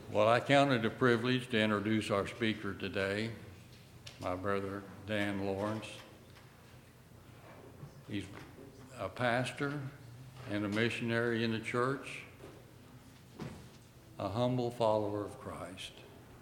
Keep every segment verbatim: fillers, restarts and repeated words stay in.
Well, I count it a privilege to introduce our speaker today, my brother Dan Lawrence. He's a pastor and a missionary in the church, a humble follower of Christ.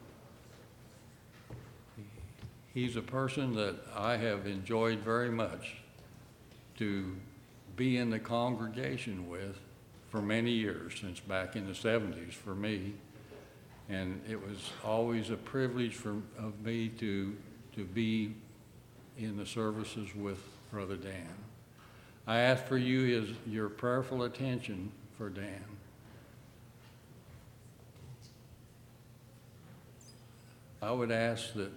He's a person that I have enjoyed very much to be in the congregation with for many years, since back in the seventies for me. And it was always a privilege for of me to to be in the services with Brother Dan. I ask for you his, your prayerful attention for Dan. I would ask that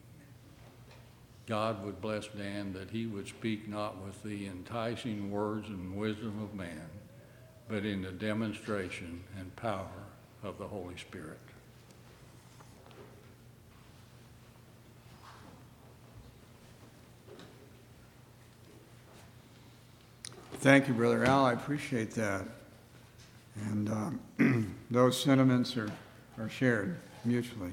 God would bless Dan, that he would speak not with the enticing words and wisdom of man, but in the demonstration and power of the Holy Spirit. Thank you, Brother Al. I appreciate that. And um, those sentiments are, are shared mutually.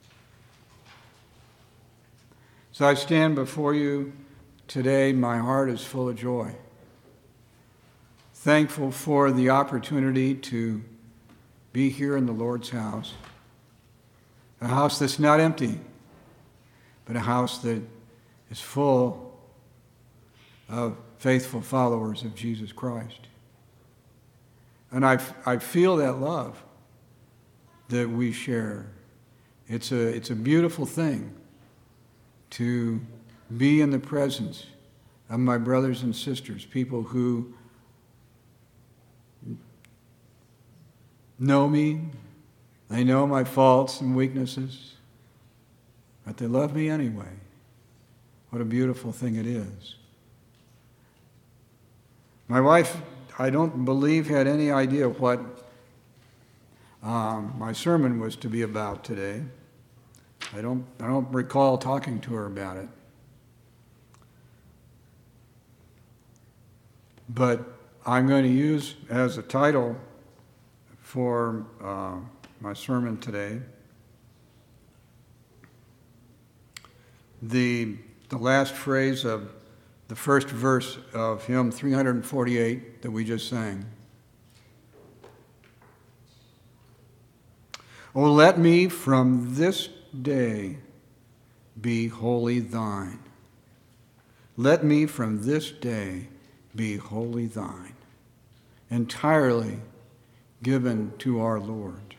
So I stand before you today. My heart is full of joy. Thankful for the opportunity to be here in the Lord's house. A house that's not empty, but a house that is full of faithful followers of Jesus Christ. And I, I feel that love that we share. It's a, it's a beautiful thing to be in the presence of my brothers and sisters, people who know me, they know my faults and weaknesses, but they love me anyway. What a beautiful thing it is. My wife, I don't believe, had any idea what um, my sermon was to be about today. I don't, I don't recall talking to her about it. But I'm going to use as a title for uh, my sermon today the, the last phrase of the first verse of hymn three forty-eight that we just sang. Oh, let me from this day be wholly thine. Let me from this day be wholly thine, entirely given to our Lord.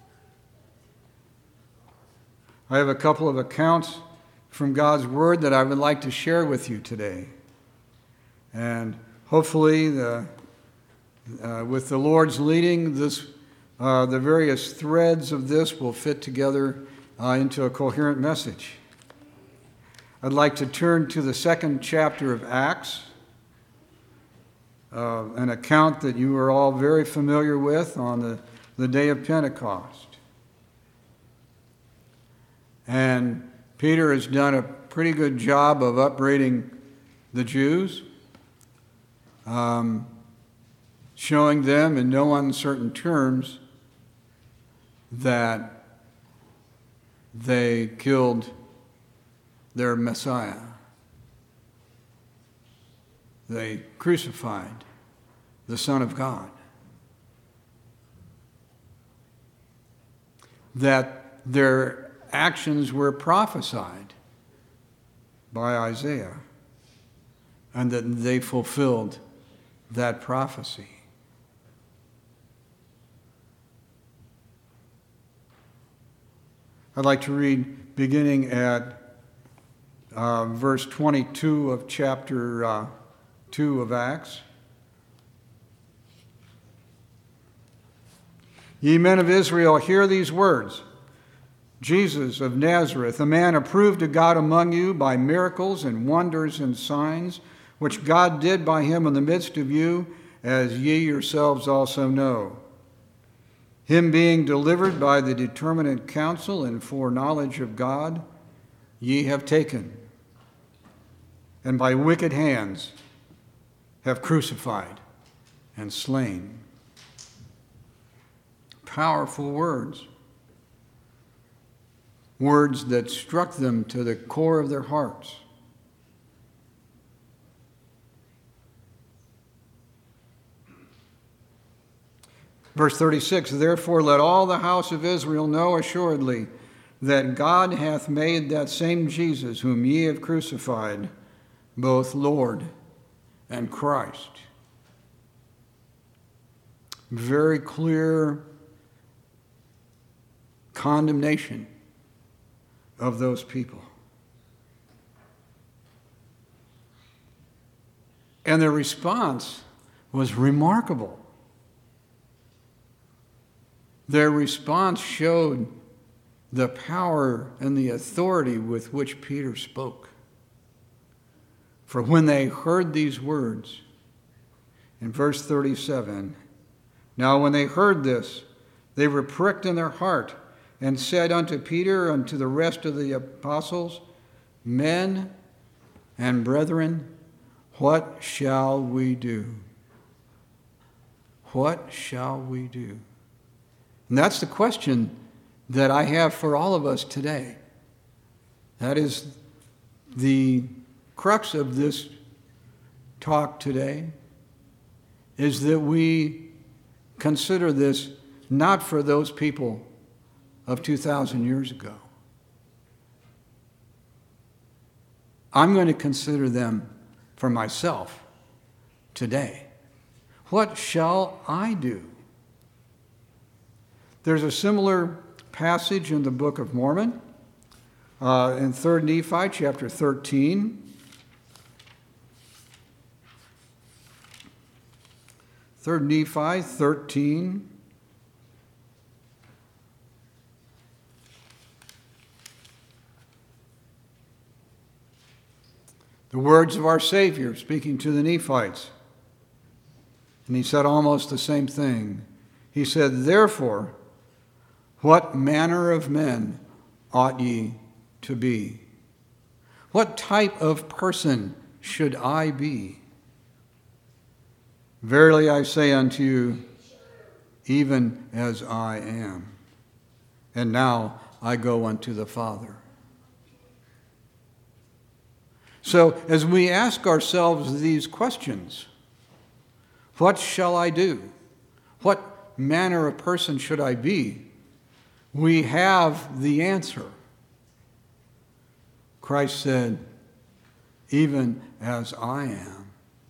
I have a couple of accounts from God's Word that I would like to share with you today. And hopefully, the, uh, with the Lord's leading, this, uh, the various threads of this will fit together uh, into a coherent message. I'd like to turn to the second chapter of Acts, uh, an account that you are all very familiar with on the, the day of Pentecost. And Peter has done a pretty good job of upbraiding the Jews, um, showing them in no uncertain terms that they killed their Messiah. They crucified the Son of God. That their actions were prophesied by Isaiah, and that they fulfilled that prophecy. I'd like to read beginning at uh, verse twenty-two of chapter uh, two of Acts. Ye men of Israel, hear these words. Jesus of Nazareth, a man approved of God among you by miracles and wonders and signs, which God did by him in the midst of you, as ye yourselves also know. Him being delivered by the determinate counsel and foreknowledge of God, ye have taken, and by wicked hands have crucified and slain. Powerful words. words that struck them to the core of their hearts. Verse thirty-six, therefore let all the house of Israel know assuredly that God hath made that same Jesus whom ye have crucified, both Lord and Christ. Very clear condemnation of those people. And their response was remarkable. Their response showed the power and the authority with which Peter spoke. For when they heard these words, in verse thirty-seven, now when they heard this, they were pricked in their heart, and said unto Peter and to the rest of the apostles, men and brethren, what shall we do? What shall we do? And that's the question that I have for all of us today. That is the crux of this talk today, is that we consider this not for those people of two thousand years ago. I'm going to consider them for myself today. What shall I do? There's a similar passage in the Book of Mormon, uh, in Third Nephi chapter thirteen. Third Nephi thirteen. The words of our Savior speaking to the Nephites. And he said almost the same thing. He said, therefore, what manner of men ought ye to be? What type of person should I be? Verily I say unto you, even as I am. And now I go unto the Father. So as we ask ourselves these questions, what shall I do? What manner of person should I be? We have the answer. Christ said, even as I am.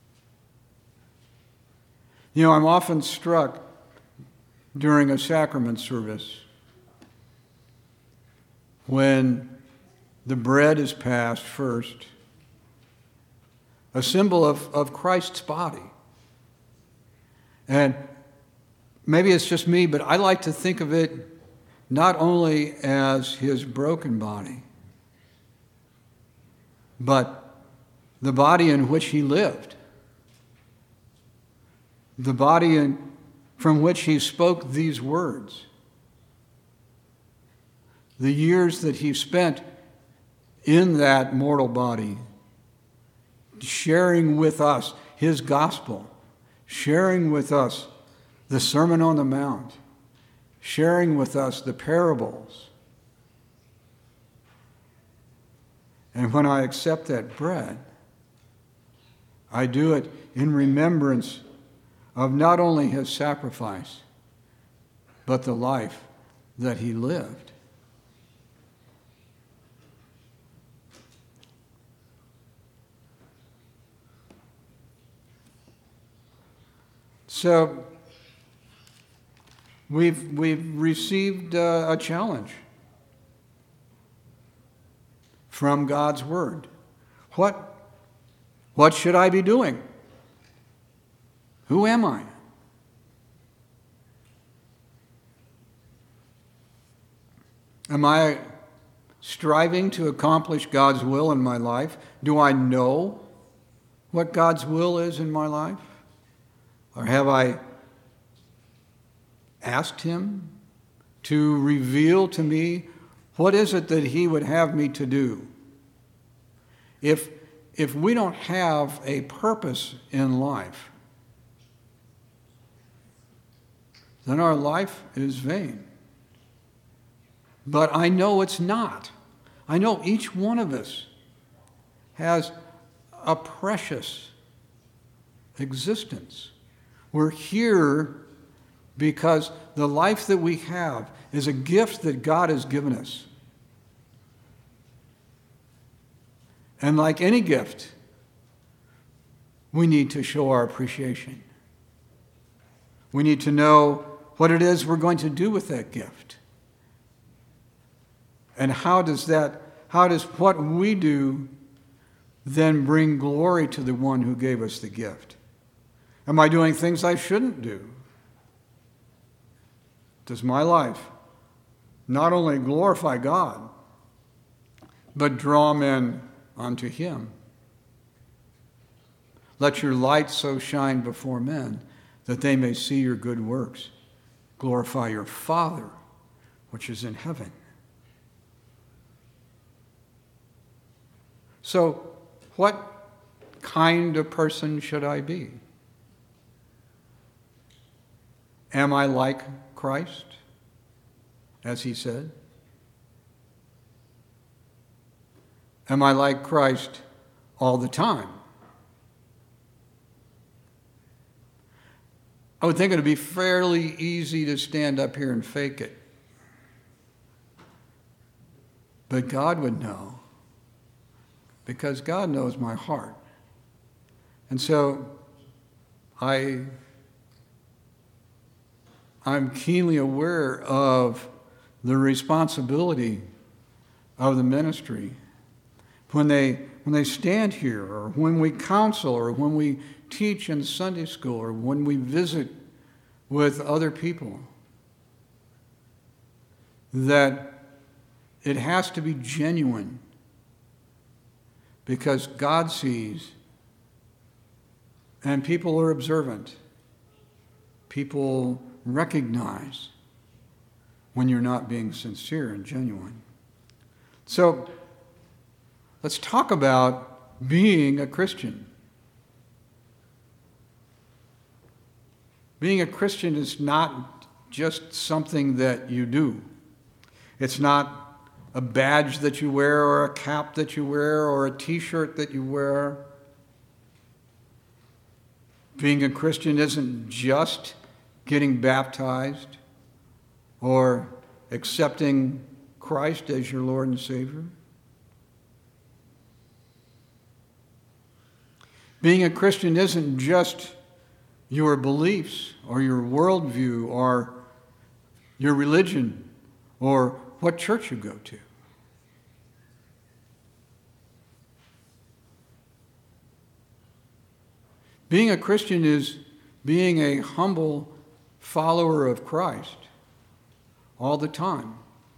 You know, I'm often struck during a sacrament service when the bread is passed first, a symbol of, of Christ's body. And maybe it's just me, but I like to think of it not only as his broken body, but the body in which he lived, the body in, from which he spoke these words, the years that he spent in that mortal body, sharing with us his gospel, sharing with us the Sermon on the Mount, sharing with us the parables. And when I accept that bread, I do it in remembrance of not only his sacrifice, but the life that he lived. So we've we've received uh, a challenge from God's word. What what should I be doing? Who am I? Am I striving to accomplish God's will in my life? Do I know what God's will is in my life? Or have I asked him to reveal to me what is it that he would have me to do? If, if we don't have a purpose in life, then our life is vain. but I know it's not. I know each one of us has a precious existence. We're here because the life that we have is a gift that God has given us. And like any gift, we need to show our appreciation. We need to know what it is we're going to do with that gift. And how does that, how does what we do then bring glory to the one who gave us the gift? Am I doing things I shouldn't do? Does my life not only glorify God, but draw men unto Him? Let your light so shine before men that they may see your good works. Glorify your Father, which is in heaven. So, what kind of person should I be? Am I like Christ, as He said? Am I like Christ all the time? I would think it would be fairly easy to stand up here and fake it. But God would know, because God knows my heart. And so I, I'm keenly aware of the responsibility of the ministry. When they, when they stand here, or when we counsel, or when we teach in Sunday school, or when we visit with other people, that it has to be genuine, because God sees, and people are observant. People recognize when you're not being sincere and genuine. So, let's talk about being a Christian. Being a Christian is not just something that you do. It's not a badge that you wear, or a cap that you wear, or a t-shirt that you wear. Being a Christian isn't just getting baptized or accepting Christ as your Lord and Savior. Being a Christian isn't just your beliefs or your worldview or your religion or what church you go to. Being a Christian is being a humble follower of Christ all the time.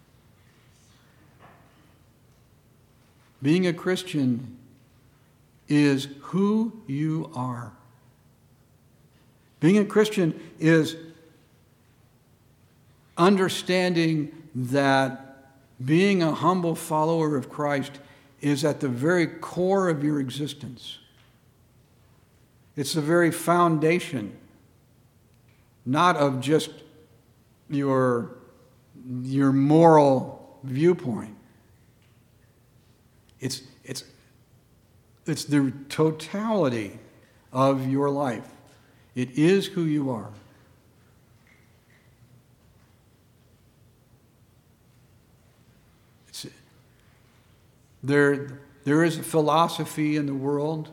Being a Christian is who you are. Being a Christian is understanding that being a humble follower of Christ is at the very core of your existence. It's the very foundation, not of just your, your moral viewpoint. It's, it's, it's the totality of your life. It is who you are. It's, there, there is a philosophy in the world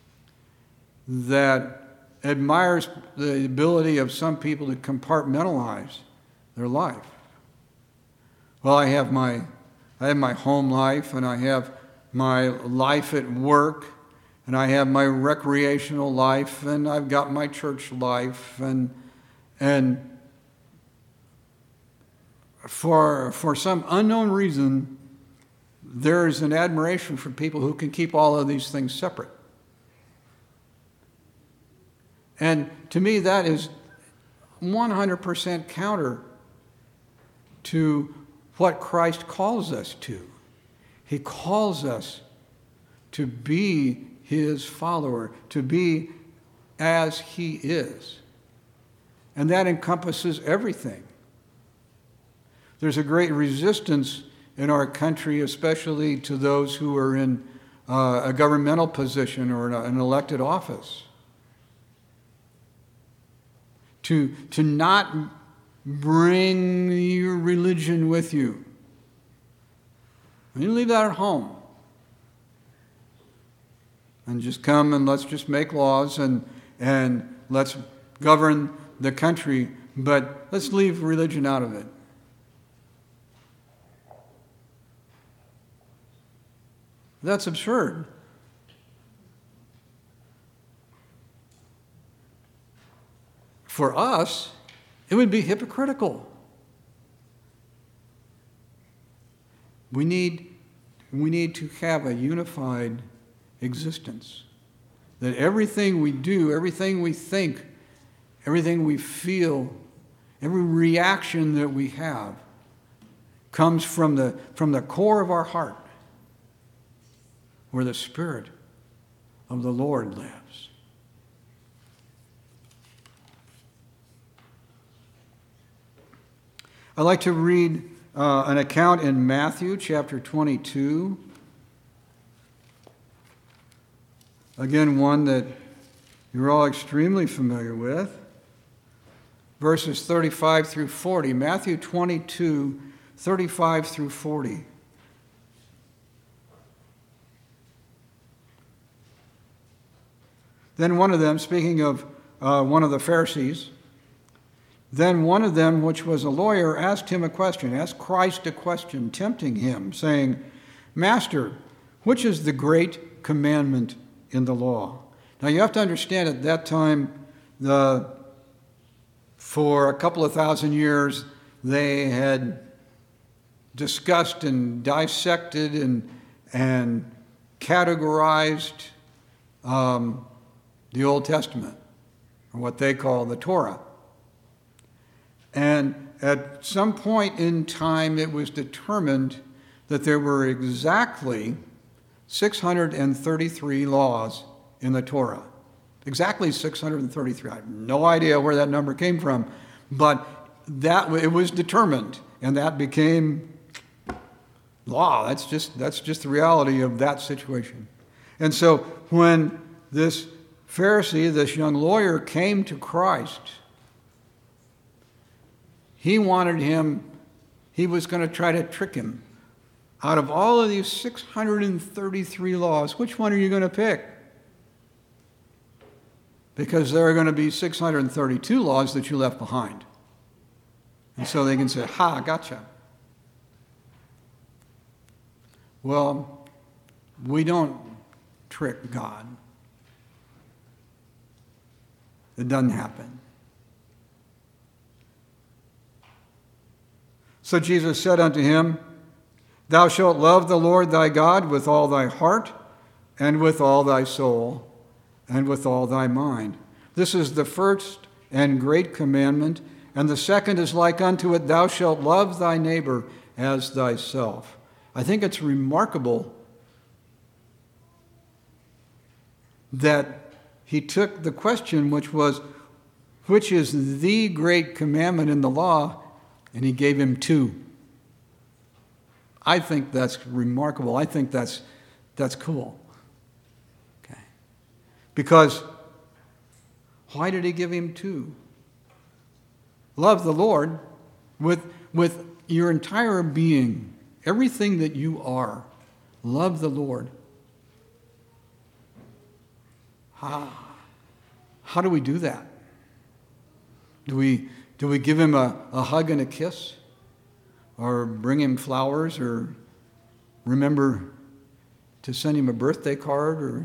that admires the ability of some people to compartmentalize their life. Well, I have my, I have my home life, and I have my life at work, and I have my recreational life, and I've got my church life, and and for for some unknown reason, there's an admiration for people who can keep all of these things separate. And to me, that is one hundred percent counter to what Christ calls us to. He calls us to be His follower, to be as He is. And that encompasses everything. There's a great resistance in our country, especially to those who are in uh, a governmental position or an elected office, to, to not bring your religion with you. You leave that at home. And just come and let's just make laws and, and let's govern the country, but let's leave religion out of it. That's absurd. For us, it would be hypocritical. We need, we need to have a unified existence. That everything we do, everything we think, everything we feel, every reaction that we have comes from the, from the core of our heart, where the Spirit of the Lord lives. I'd like to read uh, an account in Matthew chapter twenty-two. Again, one that you're all extremely familiar with. Verses thirty-five through forty. Matthew twenty-two, thirty-five through forty. Then one of them, speaking of uh, one of the Pharisees, then one of them, which was a lawyer, asked him a question, asked Christ a question, tempting him, saying, Master, which is the great commandment in the law? Now you have to understand at that time, the, for a couple of thousand years, they had discussed and dissected and, and categorized um, the Old Testament, or what they call the Torah. And at some point in time, it was determined that there were exactly six hundred thirty-three laws in the Torah. Exactly six hundred thirty-three. I have no idea where that number came from, but that it was determined, and that became law. That's just that's just the reality of that situation. And so when this Pharisee, this young lawyer, came to Christ, he wanted him, he was going to try to trick him. Out of all of these six hundred thirty-three laws, which one are you going to pick? Because there are going to be six hundred thirty-two laws that you left behind. And so they can say, ha, gotcha. Well, we don't trick God. It doesn't happen. So Jesus said unto him, Thou shalt love the Lord thy God with all thy heart, and with all thy soul, and with all thy mind. This is the first and great commandment, and the second is like unto it, Thou shalt love thy neighbor as thyself. I think it's remarkable that he took the question, which was, which is the great commandment in the law, and he gave him two. I think that's remarkable. I think that's that's cool. Okay. Because why did he give him two? Love the Lord with, with your entire being, everything that you are. Love the Lord. How, how do we do that? Do we do we give him a, a hug and a kiss? Or bring him flowers, or remember to send him a birthday card, or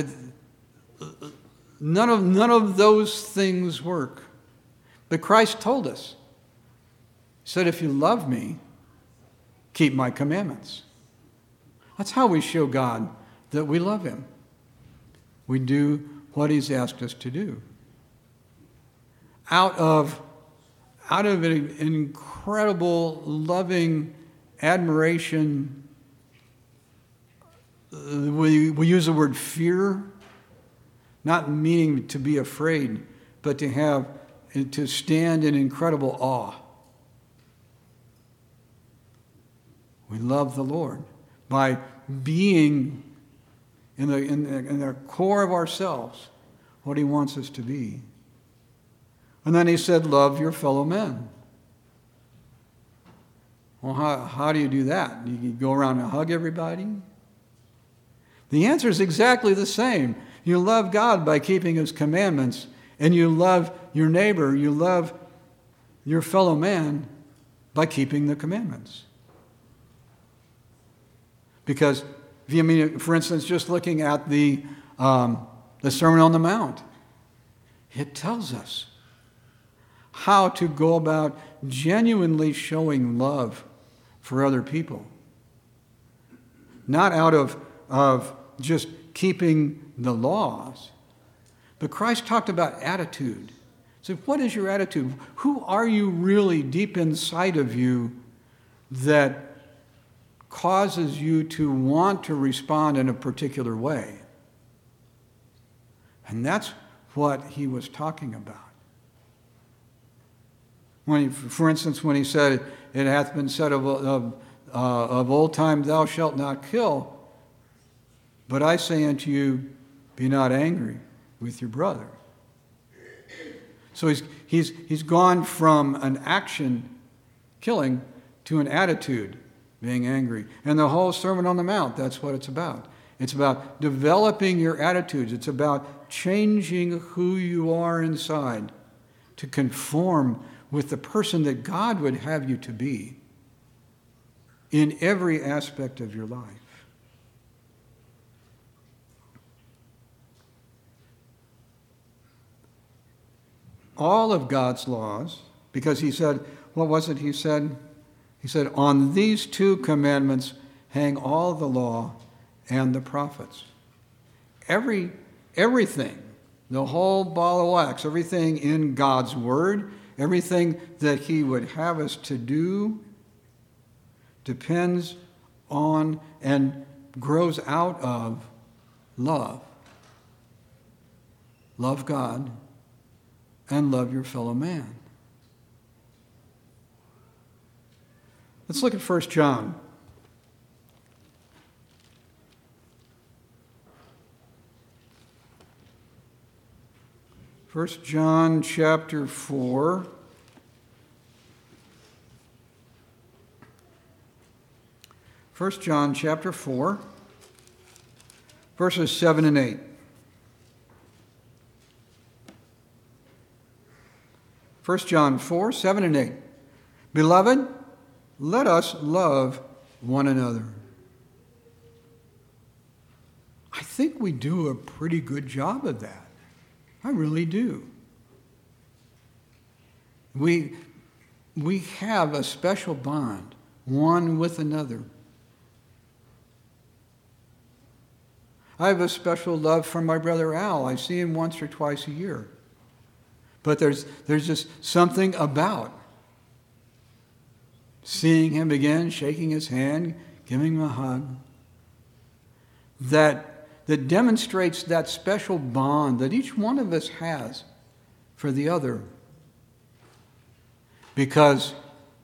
none of none of those things work. But Christ told us. He said, if you love me, keep my commandments. That's how we show God that we love him. We do what he's asked us to do. Out of Out of an incredible, loving admiration, uh, we, we use the word fear, not meaning to be afraid, but to have, to stand in incredible awe. We love the Lord by being in the, in the, in the core of ourselves what he wants us to be. And then he said, love your fellow men. Well, how, how do you do that? You go around and hug everybody? The answer is exactly the same. You love God by keeping his commandments, and you love your neighbor, you love your fellow man by keeping the commandments. Because, if you mean, for instance, just looking at the, um, the Sermon on the Mount, it tells us how to go about genuinely showing love for other people. Not out of, of just keeping the laws, but Christ talked about attitude. So what is your attitude? Who are you really deep inside of you that causes you to want to respond in a particular way? And that's what he was talking about. When he, for instance, when he said, it hath been said of, of, uh, of old time, thou shalt not kill, but I say unto you, be not angry with your brother. So he's, he's, he's gone from an action, killing, to an attitude, being angry. And the whole Sermon on the Mount, that's what it's about. It's about developing your attitudes. It's about changing who you are inside to conform with the person that God would have you to be in every aspect of your life. All of God's laws, because he said, what was it he said? He said, on these two commandments hang all the law and the prophets. Every, everything, the whole ball of wax, everything in God's word, everything that he would have us to do depends on and grows out of love. Love God and love your fellow man. Let's look at First John. First John chapter four. First John chapter four, verses seven and eight. First John four, seven and eight. Beloved, let us love one another. I think we do a pretty good job of that. I really do. We, we have a special bond, one with another. I have a special love for my brother Al. I see him once or twice a year. But there's, there's just something about seeing him again, shaking his hand, giving him a hug, that that demonstrates that special bond that each one of us has for the other. Because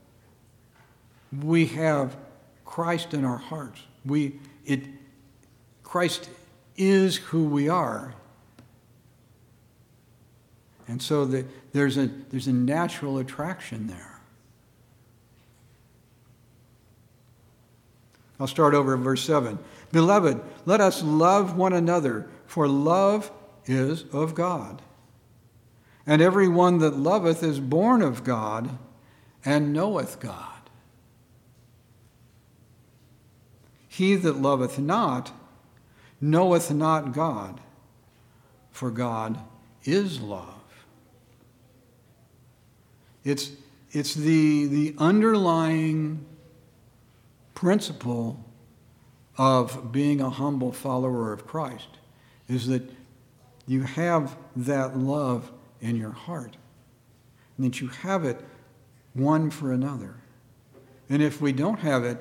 we have Christ in our hearts. We, it, Christ is who we are. And so the, there's, a, there's a natural attraction there. I'll start over at verse seven. Beloved, let us love one another, for love is of God. And every one that loveth is born of God and knoweth God. He that loveth not knoweth not God, for God is love. It's, it's the, the underlying principle of being a humble follower of Christ, is that you have that love in your heart, and that you have it one for another. And if we don't have it,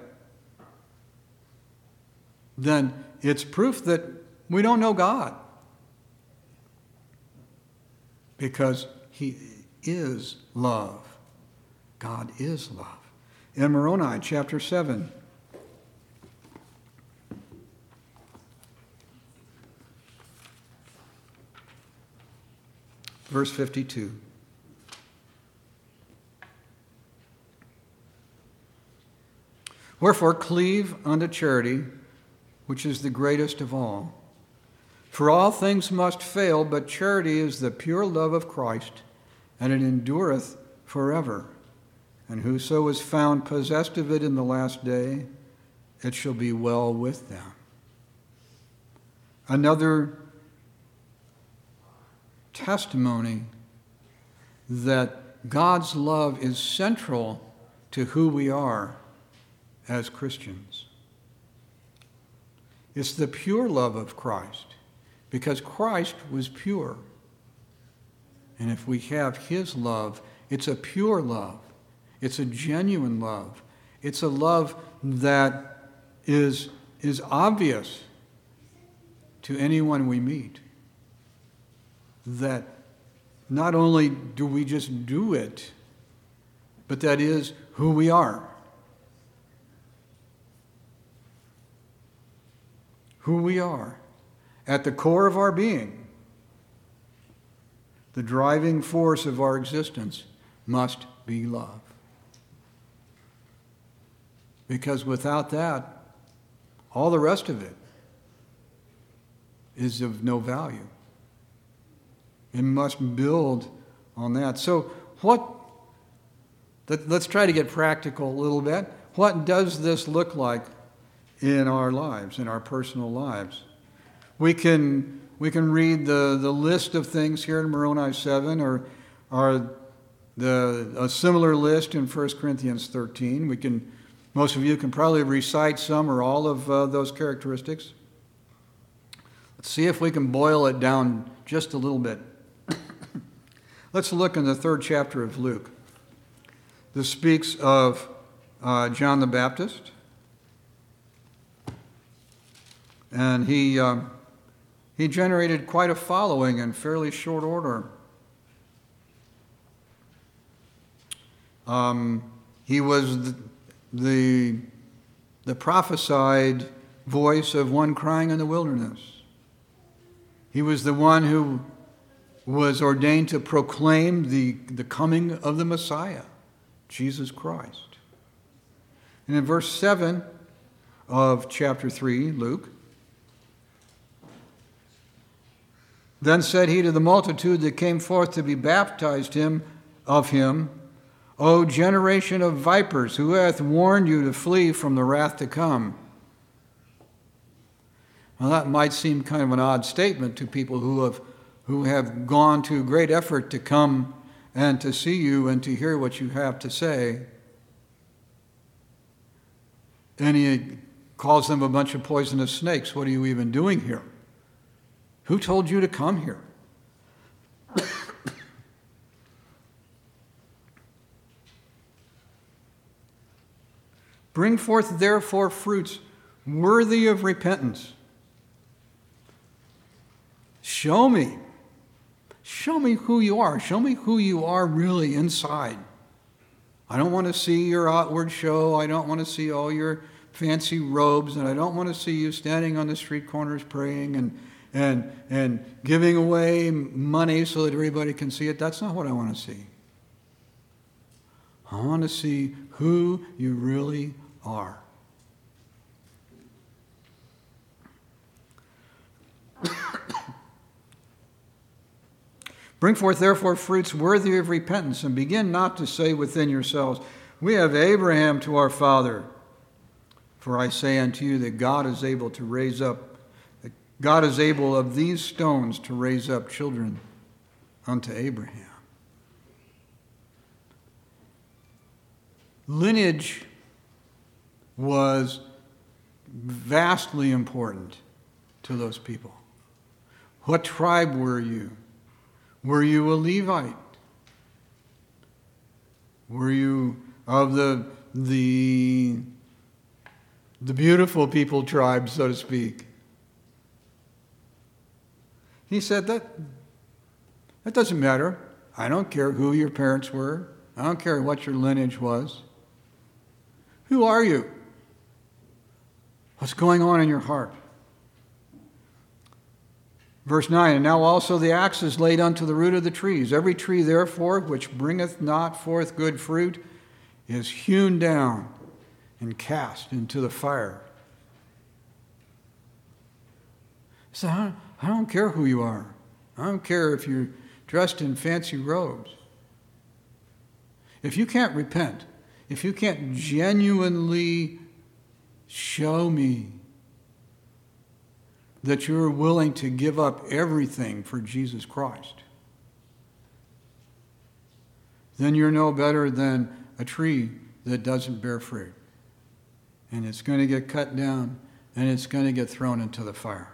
then it's proof that we don't know God, because he is love. God is love. In Moroni chapter seven, verse fifty-two. Wherefore cleave unto charity, which is the greatest of all. For all things must fail, but charity is the pure love of Christ, and it endureth forever. And whoso is found possessed of it in the last day, it shall be well with them. Another testimony that God's love is central to who we are as Christians. It's the pure love of Christ, because Christ was pure. And if we have his love, it's a pure love. It's a genuine love. It's a love that is, is obvious to anyone we meet. That not only do we just do it, but that is who we are. Who we are. At the core of our being, the driving force of our existence must be love. Because without that, all the rest of it is of no value. It must build on that. So what, let, let's try to get practical a little bit. What does this look like in our lives, in our personal lives? We can we can read the, the list of things here in Moroni seven, or, or the a similar list in First Corinthians thirteen. We can, most of you can probably recite some or all of uh, those characteristics. Let's see if we can boil it down just a little bit. Let's look in the third chapter of Luke. This speaks of uh, John the Baptist. And he, uh, he generated quite a following in fairly short order. Um, he was the, the, the prophesied voice of one crying in the wilderness. He was the one who was ordained to proclaim the, the coming of the Messiah, Jesus Christ. And in verse seven of chapter three, Luke, then said he to the multitude that came forth to be baptized him of him, O generation of vipers, who hath warned you to flee from the wrath to come? Well, that might seem kind of an odd statement to people who have who have gone to great effort to come and to see you and to hear what you have to say. And he calls them a bunch of poisonous snakes. What are you even doing here? Who told you to come here? Bring forth therefore fruits worthy of repentance. Show me. Show me who you are. Show me who you are really inside. I don't want to see your outward show. I don't want to see all your fancy robes, and I don't want to see you standing on the street corners praying and and and giving away money so that everybody can see it. That's not what I want to see. I want to see who you really are. Bring forth therefore fruits worthy of repentance, and begin not to say within yourselves, we have Abraham to our father. For I say unto you that God is able to raise up, that God is able of these stones to raise up children unto Abraham. Lineage was vastly important to those people. What tribe were you? Were you a Levite? Were you of the the the beautiful people tribe, so to speak? He said that that doesn't matter. I don't care who your parents were. I don't care what your lineage was. Who are you? What's going on in your heart? Verse nine, and now also the axe is laid unto the root of the trees. Every tree, therefore, which bringeth not forth good fruit is hewn down and cast into the fire. So I don't, I don't care who you are. I don't care if you're dressed in fancy robes. If you can't repent, if you can't genuinely show me that you're willing to give up everything for Jesus Christ, then you're no better than a tree that doesn't bear fruit. And it's going to get cut down and it's going to get thrown into the fire.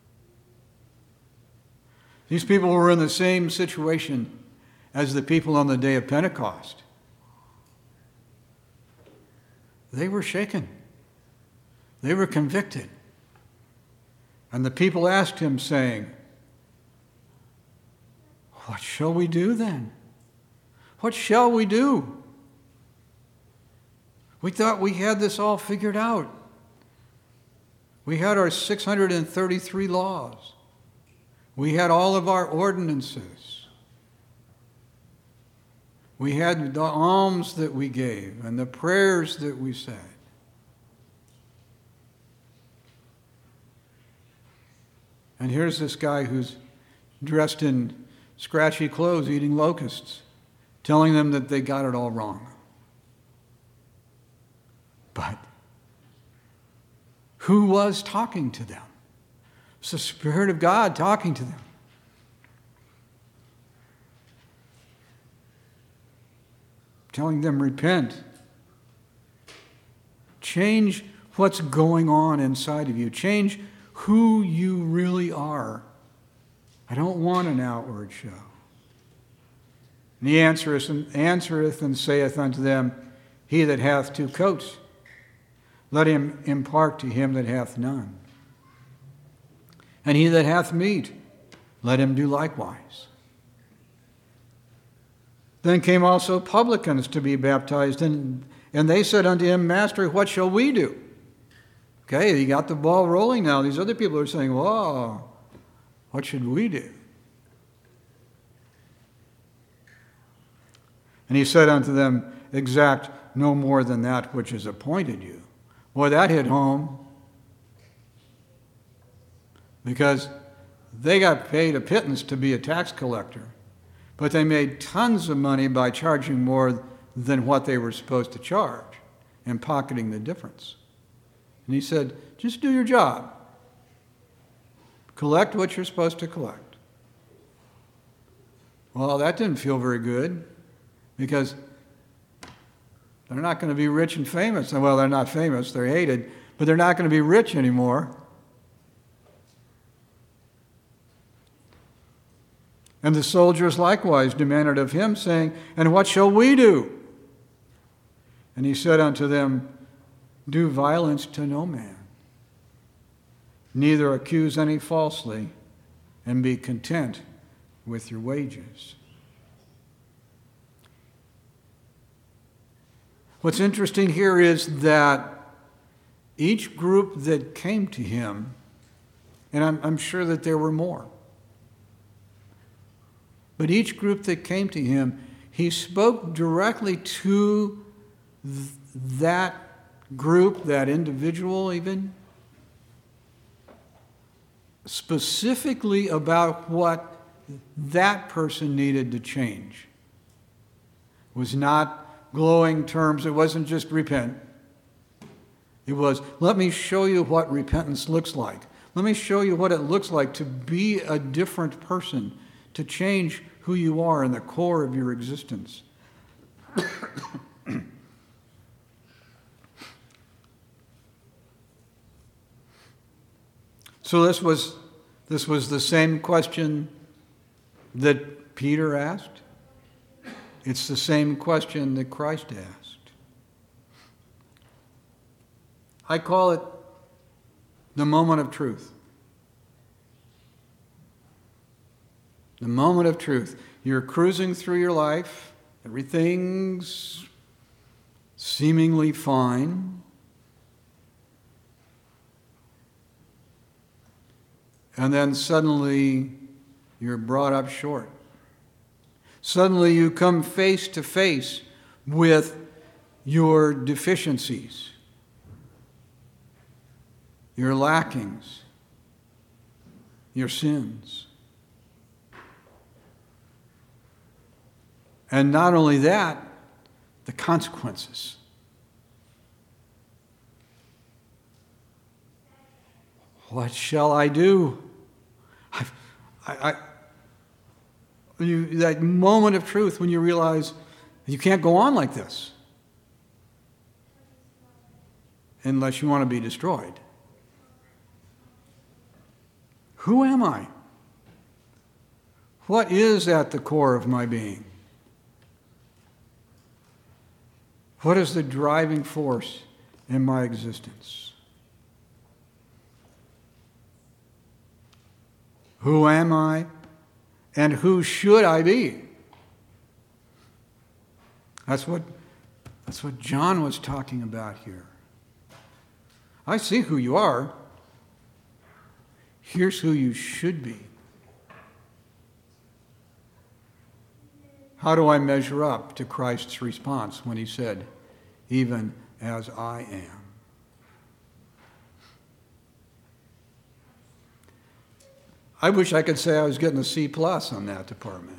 These people were in the same situation as the people on the day of Pentecost. They were shaken. They were convicted. And the people asked him, saying, what shall we do then? What shall we do? We thought we had this all figured out. We had our six hundred thirty-three laws. We had all of our ordinances. We had the alms that we gave and the prayers that we said. And here's this guy who's dressed in scratchy clothes, eating locusts, telling them that they got it all wrong. But who was talking to them? It's the Spirit of God talking to them. Telling them, repent. Change what's going on inside of you. Change who you really are. I don't want an outward show. And he answereth and, answereth and saith unto them, he that hath two coats, let him impart to him that hath none. And he that hath meat, let him do likewise. Then came also publicans to be baptized, and, and they said unto him, Master, what shall we do? Okay, he got the ball rolling now. These other people are saying, whoa, what should we do? And he said unto them, exact no more than that which is appointed you. Boy, that hit home. Because they got paid a pittance to be a tax collector, but they made tons of money by charging more than what they were supposed to charge and pocketing the difference. And he said, just do your job. Collect what you're supposed to collect. Well, that didn't feel very good because they're not going to be rich and famous. Well, they're not famous, they're hated, but they're not going to be rich anymore. And the soldiers likewise demanded of him, saying, and what shall we do? And he said unto them, do violence to no man, neither accuse any falsely, and be content with your wages. What's interesting here is that each group that came to him, and I'm, I'm sure that there were more, but each group that came to him, he spoke directly to th- that group, that individual even, specifically about what that person needed to change. It was not glowing terms. It wasn't just repent. It was, let me show you what repentance looks like. Let me show you what it looks like to be a different person, to change who you are in the core of your existence. So this was this was the same question that Peter asked. It's the same question that Christ asked. I call it the moment of truth. The moment of truth. You're cruising through your life. Everything's seemingly fine. And then suddenly you're brought up short. Suddenly you come face to face with your deficiencies, your lackings, your sins. And not only that, the consequences. What shall I do? I've, I, I, you, that moment of truth when you realize you can't go on like this unless you want to be destroyed. Who am I? What is at the core of my being? What is the driving force in my existence? Who am I, and who should I be? That's what, that's what John was talking about here. I see who you are. Here's who you should be. How do I measure up to Christ's response when he said, "Even as I am"? I wish I could say I was getting a C plus on that department.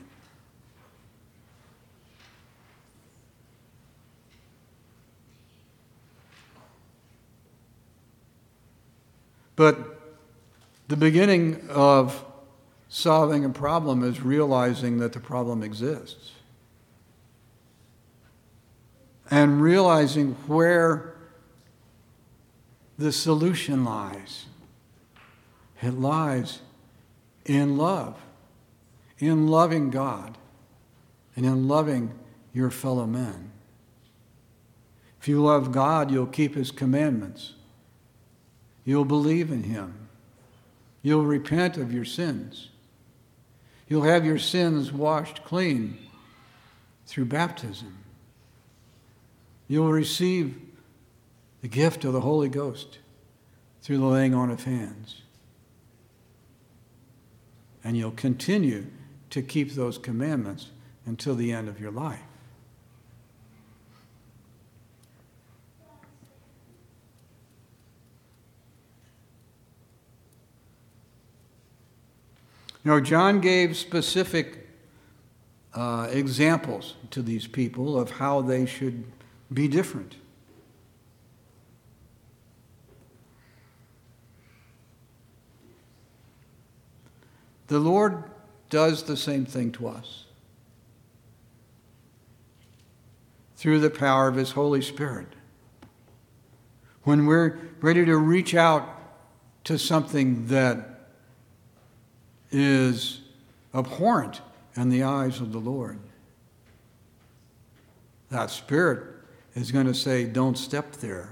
But the beginning of solving a problem is realizing that the problem exists. And realizing where the solution lies. It lies in love, in loving God, and in loving your fellow men. If you love God, you'll keep his commandments. You'll believe in him. You'll repent of your sins. You'll have your sins washed clean through baptism. You'll receive the gift of the Holy Ghost through the laying on of hands. And you'll continue to keep those commandments until the end of your life. You know, John gave specific uh, examples to these people of how they should be different. The Lord does the same thing to us through the power of his Holy Spirit. When we're ready to reach out to something that is abhorrent in the eyes of the Lord, that Spirit is going to say, "Don't step there."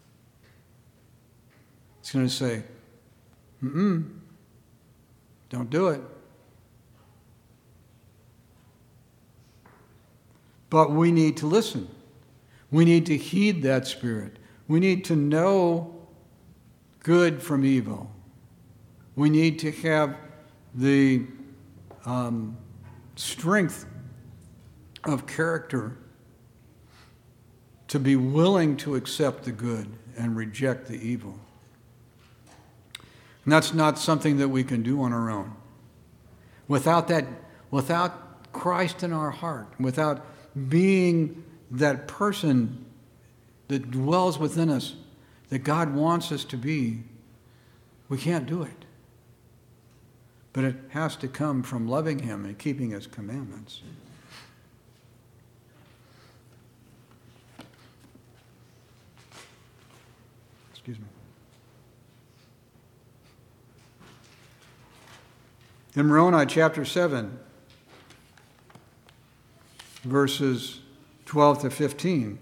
It's going to say, "Mm-mm, don't do it." But we need to listen. We need to heed that Spirit. We need to know good from evil. We need to have the um, strength of character to be willing to accept the good and reject the evil. And that's not something that we can do on our own. Without that, without Christ in our heart, without being that person that dwells within us, that God wants us to be, we can't do it. But it has to come from loving him and keeping his commandments. Excuse me. In Moroni chapter seven, verses twelve to fifteen.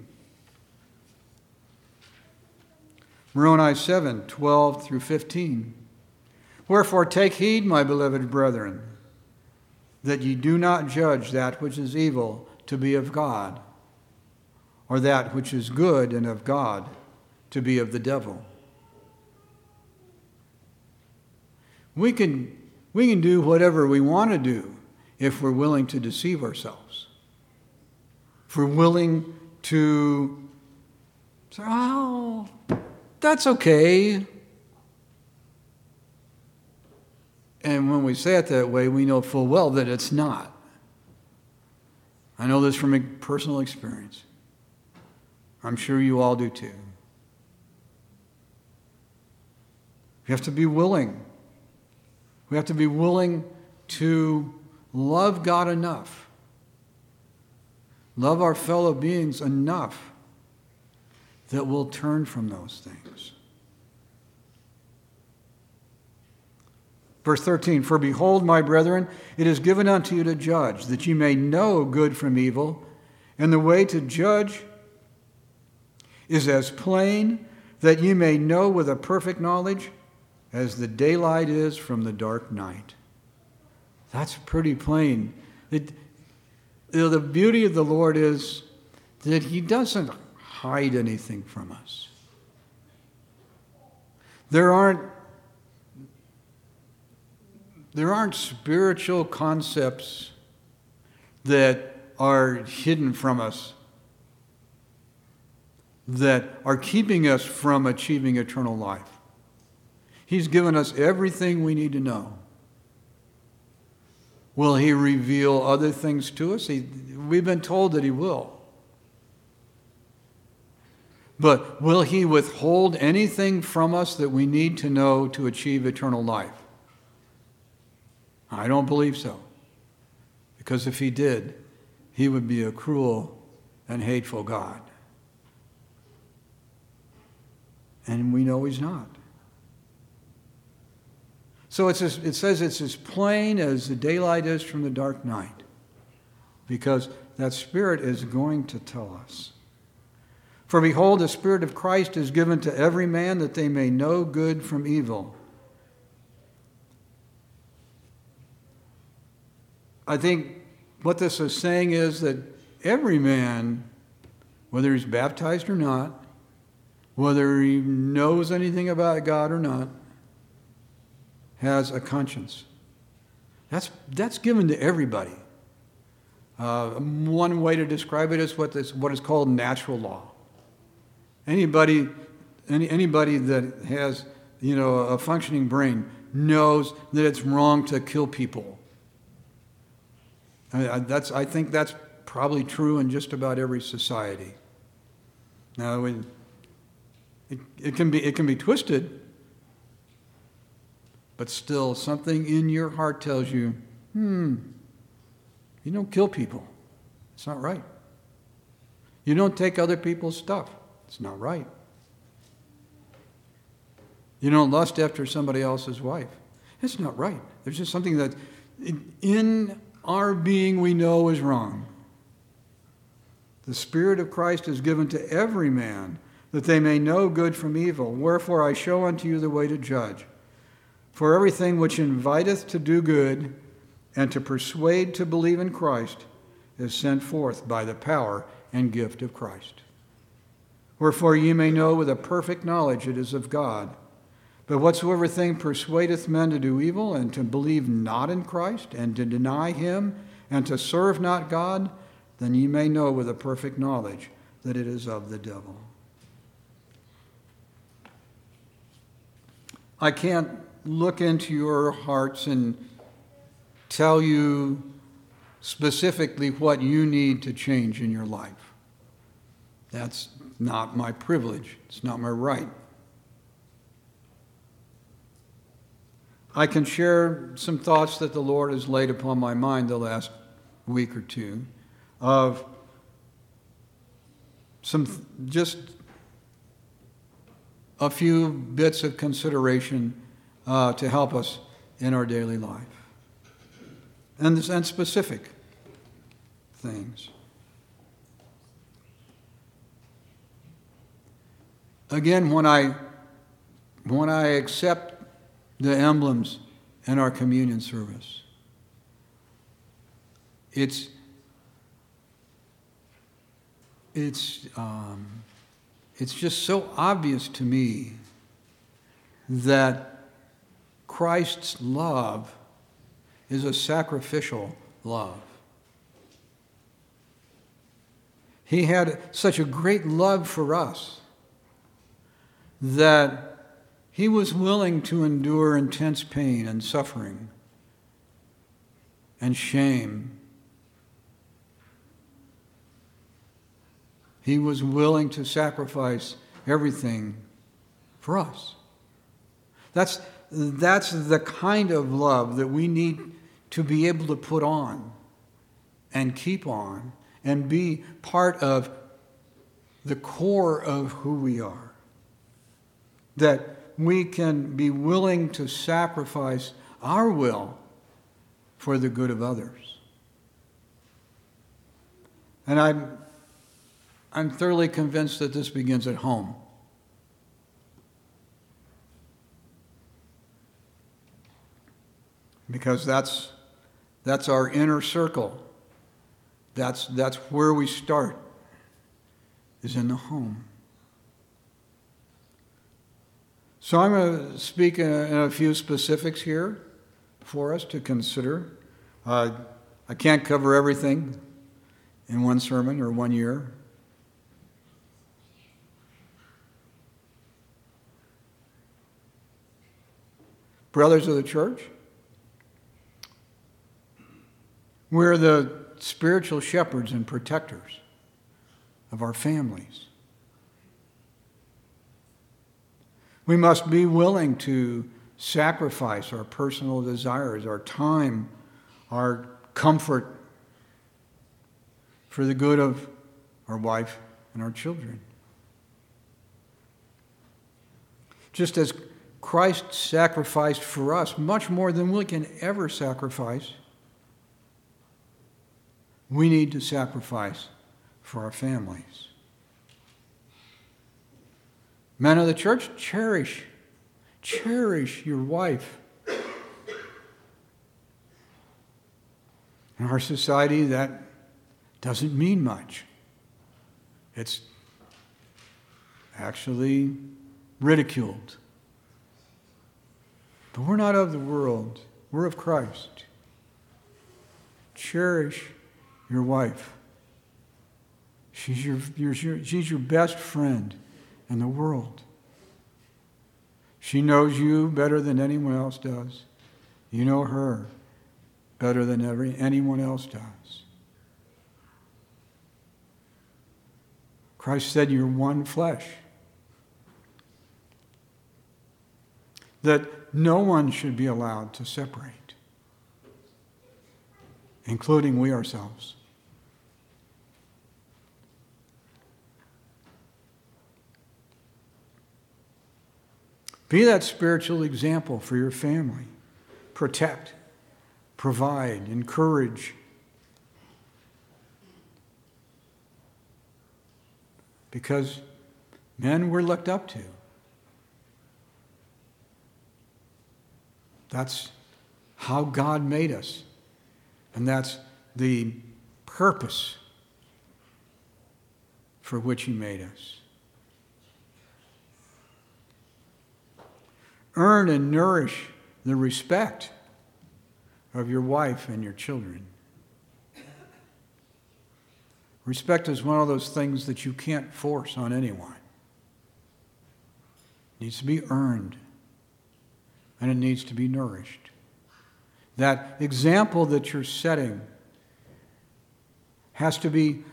Moroni seven, twelve through fifteen. Wherefore take heed, my beloved brethren, that ye do not judge that which is evil to be of God, or that which is good and of God to be of the devil. We can, we can do whatever we want to do if we're willing to deceive ourselves. If we're willing to say, oh, that's okay. And when we say it that way, we know full well that it's not. I know this from a personal experience. I'm sure you all do too. We have to be willing. We have to be willing to love God enough, love our fellow beings enough that we'll turn from those things. Verse thirteen, for behold, my brethren, it is given unto you to judge, that ye may know good from evil, and the way to judge is as plain, that ye may know with a perfect knowledge, as the daylight is from the dark night. That's pretty plain. It, you know, the beauty of the Lord is that He doesn't hide anything from us. There aren't There aren't spiritual concepts that are hidden from us, that are keeping us from achieving eternal life. He's given us everything we need to know. Will He reveal other things to us? He, we've been told that He will. But will He withhold anything from us that we need to know to achieve eternal life? I don't believe so. Because if He did, He would be a cruel and hateful God. And we know He's not. So it's as, it says it's as plain as the daylight is from the dark night. Because that Spirit is going to tell us. For behold, the Spirit of Christ is given to every man that they may know good from evil. I think what this is saying is that every man, whether he's baptized or not, whether he knows anything about God or not, has a conscience. That's, that's given to everybody. Uh, one way to describe it is what, this, what is called natural law. Anybody, any, anybody that has, you know, a functioning brain knows that it's wrong to kill people. I, that's, I think that's probably true in just about every society. Now, it, it, can be, it can be twisted, but still something in your heart tells you, hmm, you don't kill people. It's not right. You don't take other people's stuff. It's not right. You don't lust after somebody else's wife. It's not right. There's just something that in our being we know is wrong. The Spirit of Christ is given to every man, that they may know good from evil. Wherefore I show unto you the way to judge. For everything which inviteth to do good, and to persuade to believe in Christ, is sent forth by the power and gift of Christ. Wherefore ye may know with a perfect knowledge it is of God. But whatsoever thing persuadeth men to do evil, and to believe not in Christ, and to deny Him, and to serve not God, then ye may know with a perfect knowledge that it is of the devil. I can't look into your hearts and tell you specifically what you need to change in your life. That's not my privilege. It's not my right. I can share some thoughts that the Lord has laid upon my mind the last week or two of some just a few bits of consideration uh, to help us in our daily life. And, and specific things. Again, when I when I accept the emblems in our communion service, it's it's um, it's just so obvious to me that Christ's love is a sacrificial love. He had such a great love for us that he was willing to endure intense pain and suffering and shame. He was willing to sacrifice everything for us. That's, that's the kind of love that we need to be able to put on and keep on and be part of the core of who we are. That we can be willing to sacrifice our will for the good of others. And I'm, I'm thoroughly convinced that this begins at home. Because that's, that's our inner circle. That's, that's where we start, is in the home. So I'm going to speak in a, in a few specifics here for us to consider. Uh, I can't cover everything in one sermon or one year. Brothers of the church, we're the spiritual shepherds and protectors of our families. We must be willing to sacrifice our personal desires, our time, our comfort for the good of our wife and our children. Just as Christ sacrificed for us much more than we can ever sacrifice, we need to sacrifice for our families. Men of the church, cherish, cherish your wife. In our society, that doesn't mean much. It's actually ridiculed. But we're not of the world. We're of Christ. Cherish your wife. She's your, your, she's your best friend in the world. She knows you better than anyone else does. You know her better than every, anyone else does. Christ said you're one flesh. That no one should be allowed to separate, including we ourselves. Be that spiritual example for your family. Protect, provide, encourage. Because men we're looked up to. That's how God made us. And that's the purpose for which He made us. Earn and nourish the respect of your wife and your children. Respect is one of those things that you can't force on anyone. It needs to be earned, and it needs to be nourished. That example that you're setting has to be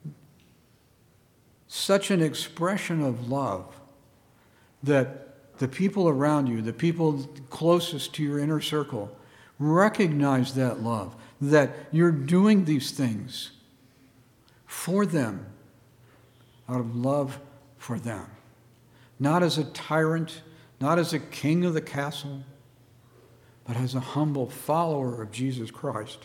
such an expression of love that the people around you, the people closest to your inner circle, recognize that love, that you're doing these things for them, out of love for them. Not as a tyrant, not as a king of the castle, but as a humble follower of Jesus Christ.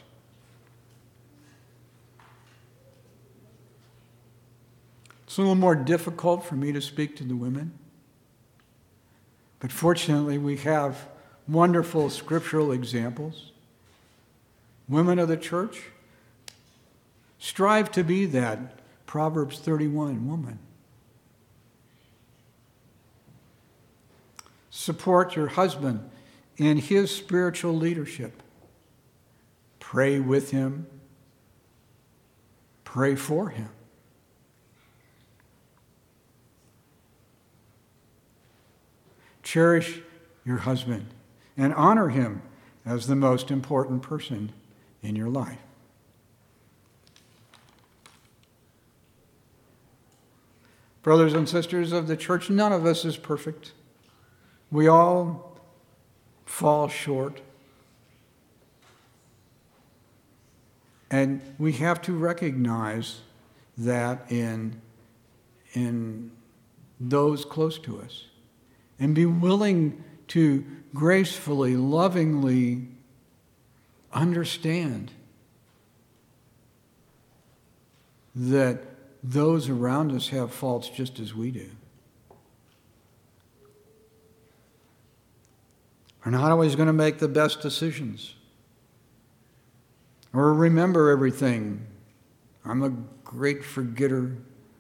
It's a little more difficult for me to speak to the women. But fortunately, we have wonderful scriptural examples. Women of the church, strive to be that Proverbs thirty-one woman. Support your husband in his spiritual leadership. Pray with him. Pray for him. Cherish your husband and honor him as the most important person in your life. Brothers and sisters of the church, none of us is perfect. We all fall short. And we have to recognize that in, in those close to us. And be willing to gracefully, lovingly understand that those around us have faults just as we do. We're not always going to make the best decisions or remember everything. I'm a great forgetter.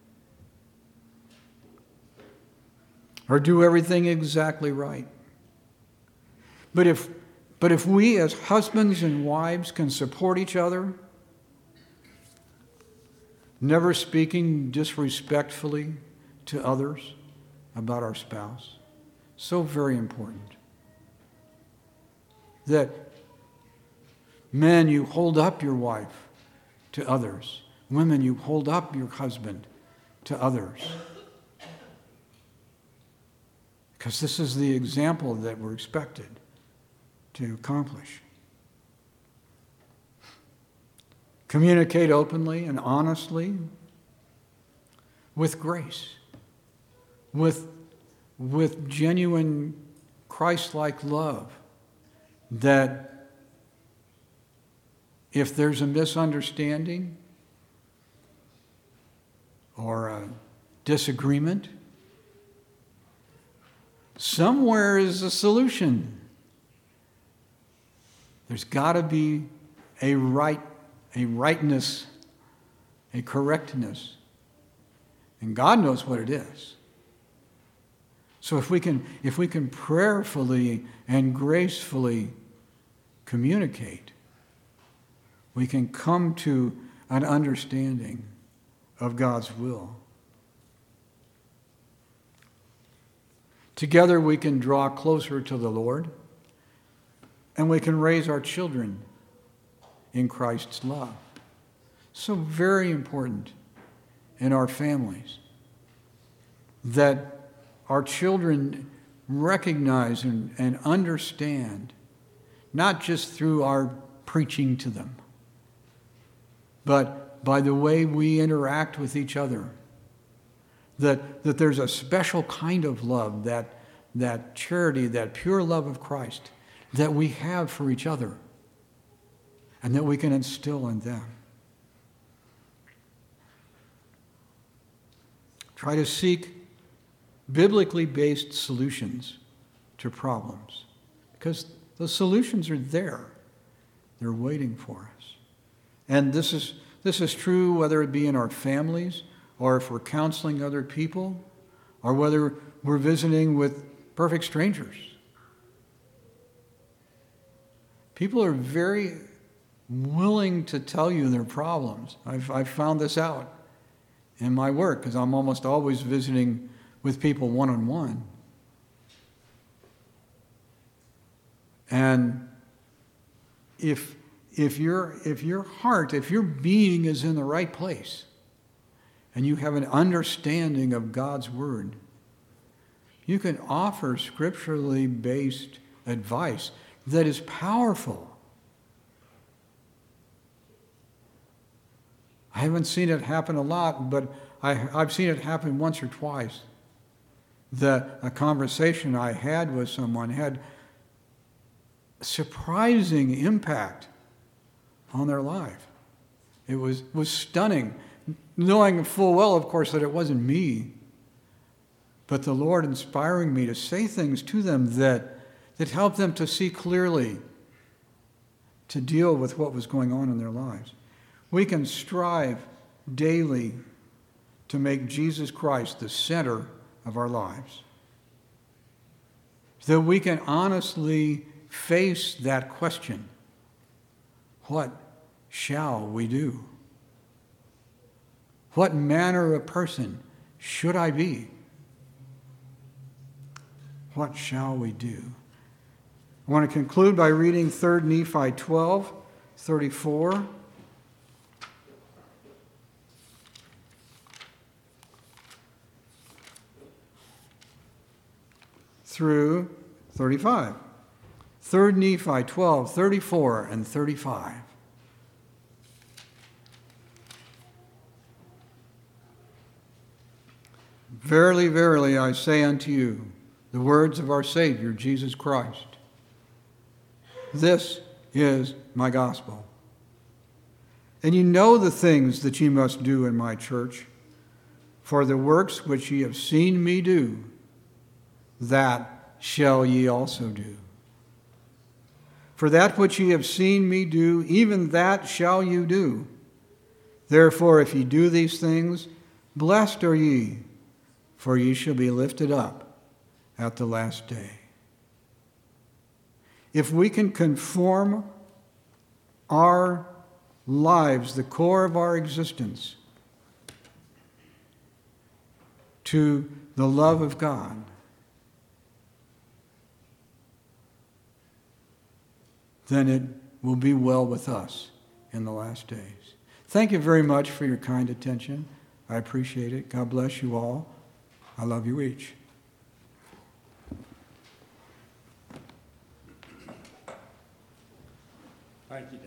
Or do everything exactly right. But if, but if we as husbands and wives can support each other, never speaking disrespectfully to others about our spouse, so very important. That men, you hold up your wife to others. Women, you hold up your husband to others. Because this is the example that we're expected to accomplish. Communicate openly and honestly with grace, with, with genuine Christ-like love, that if there's a misunderstanding or a disagreement, somewhere is a solution. There's got to be a right, a rightness, a correctness. And God knows what it is. So if we can, if we can prayerfully and gracefully communicate, we can come to an understanding of God's will. Together we can draw closer to the Lord, and we can raise our children in Christ's love. So very important in our families that our children recognize and, and understand, not just through our preaching to them, but by the way we interact with each other. That, that there's a special kind of love, that, that charity, that pure love of Christ that we have for each other and that we can instill in them. Try to seek biblically based solutions to problems because the solutions are there. They're waiting for us. And this is, this is true whether it be in our families, or if we're counseling other people, or whether we're visiting with perfect strangers. People are very willing to tell you their problems. I've, I've found this out in my work, because I'm almost always visiting with people one-on-one. And if, if, your, if your heart, if your being is in the right place, and you have an understanding of God's Word, you can offer scripturally based advice that is powerful. I haven't seen it happen a lot, but I, I've seen it happen once or twice. That a conversation I had with someone had a surprising impact on their life. It was, was stunning. Knowing full well, of course, that it wasn't me, but the Lord inspiring me to say things to them that, that helped them to see clearly, to deal with what was going on in their lives. We can strive daily to make Jesus Christ the center of our lives, so that we can honestly face that question. What shall we do? What manner of person should I be? What shall we do? I want to conclude by reading Third Nephi twelve, thirty-four. Through thirty-five. Third Nephi twelve, thirty-four and thirty-five. Verily, verily, I say unto you, the words of our Savior, Jesus Christ, this is my gospel. And ye know the things that ye must do in my church, for the works which ye have seen me do, that shall ye also do. For that which ye have seen me do, even that shall you do. Therefore, if ye do these things, blessed are ye, for ye shall be lifted up at the last day. If we can conform our lives, the core of our existence, to the love of God, then it will be well with us in the last days. Thank you very much for your kind attention. I appreciate it. God bless you all. I love you each. Thank you.